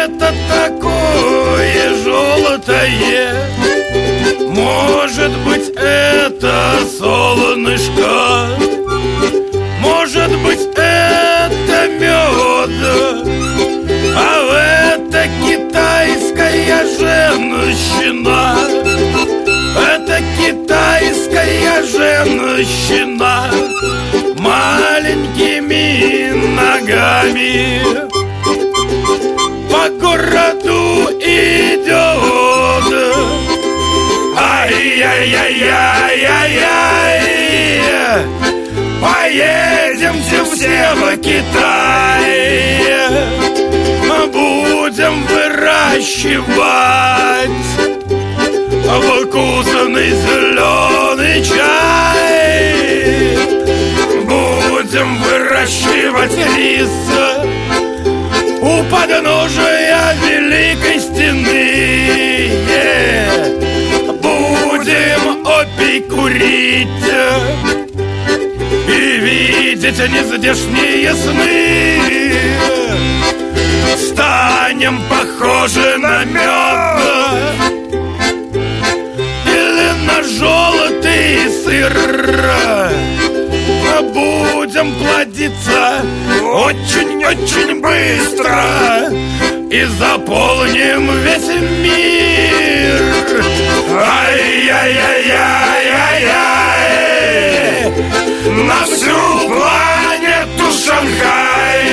это такое желтое? Может быть, это солнышко, может быть, это мед, а это китайская женщина. Это китайская женщина маленькими ногами по городу идет. Ай-яй-яй-яй-яй-яй, поедемте все в Китай, будем выращивать вкусный зеленый чай, будем выращивать рис у подножия Великой Стены, будем опий курить и видеть нездешние сны, станем похожи на мед на желтый сыр, будем плодиться очень-очень быстро и заполним весь мир. Ай-яй-яй-яй-яй-яй, на всю планету Шанхай.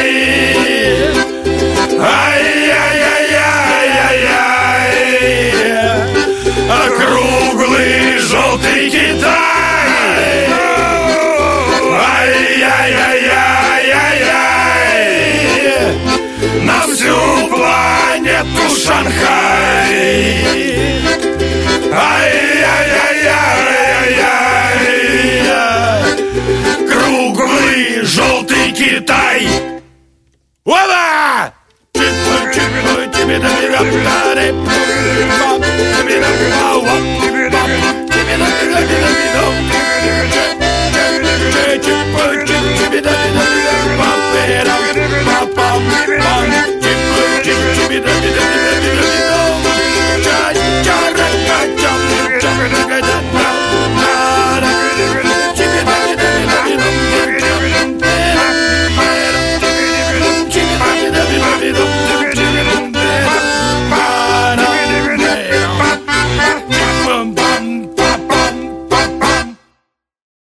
Ай-яй-яй-яй-яй-яй, круглый желтый Китай. Ай-яй-яй-яй-яй-яй, на всю планету Шанхай. Ай-яй-яй-яй-яй, круглый желтый Китай. Оба!